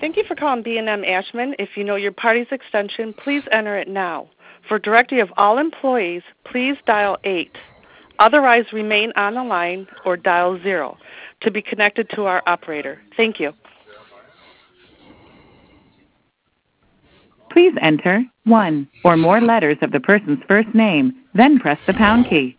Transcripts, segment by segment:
Thank you for calling B&M Ashman. If you know your party's extension, please enter it now. For directory of all employees, please dial 8. Otherwise, remain on the line or dial 0 to be connected to our operator. Thank you. Please enter 1 or more letters of the person's first name, then press the pound key.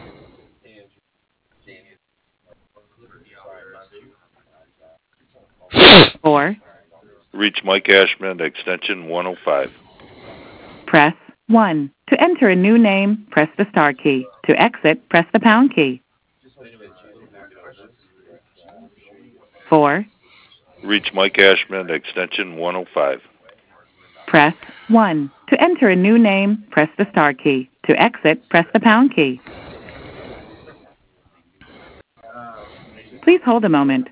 Or reach Mike Ashman, extension 105. Press 1. To enter a new name, press the star key. To exit, press the pound key. 4. Reach Mike Ashman, extension 105. Press 1. To enter a new name, press the star key. To exit, press the pound key. Please hold a moment.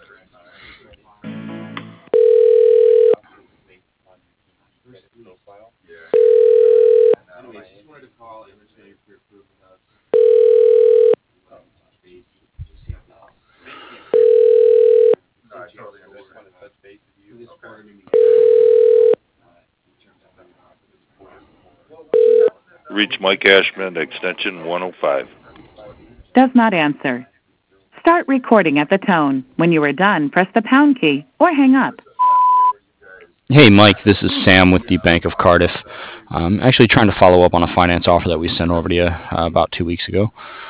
Reach Mike Ashman, extension 105. Does not answer. Start recording at the tone. When you are done, press the pound key or hang up. Hey, Mike, this is Sam with the Bank of Cardiff. I'm actually trying to follow up on a finance offer that we sent over to you about 2 weeks ago.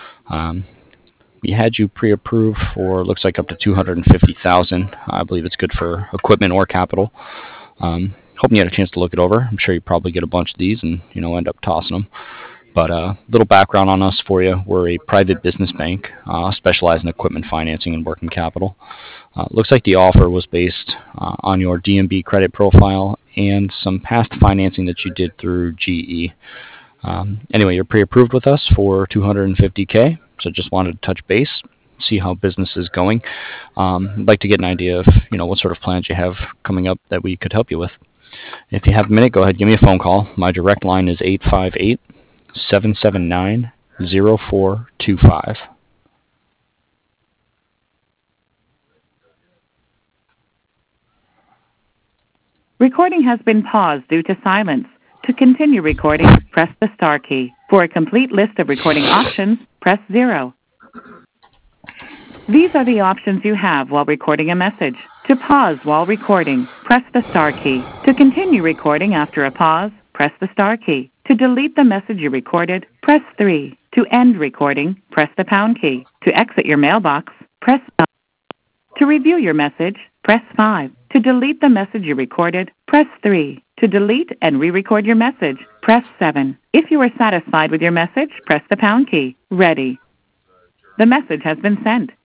We had you pre-approved for, looks like, up to $250,000. I believe it's good for equipment or capital. Hoping you had a chance to look it over. I'm sure you probably get a bunch of these and, end up tossing them. But a little background on us for you. We're a private business bank, specialized in equipment financing and working capital. Looks like the offer was based on your DMB credit profile and some past financing that you did through GE. Anyway, you're pre-approved with us for $250K, so just wanted to touch base, see how business is going. I'd like to get an idea of, what sort of plans you have coming up that we could help you with. If you have a minute, go ahead, give me a phone call. My direct line is 858-779-0425. Recording has been paused due to silence. To continue recording, press the star key. For a complete list of recording options, press 0. These are the options you have while recording a message. To pause while recording, press the star key. To continue recording after a pause, press the star key. To delete the message you recorded, press 3. To end recording, press the pound key. To exit your mailbox, press 9. To review your message, press 5. To delete the message you recorded, press 3. To delete and re-record your message, press 7. If you are satisfied with your message, press the pound key. Ready. The message has been sent.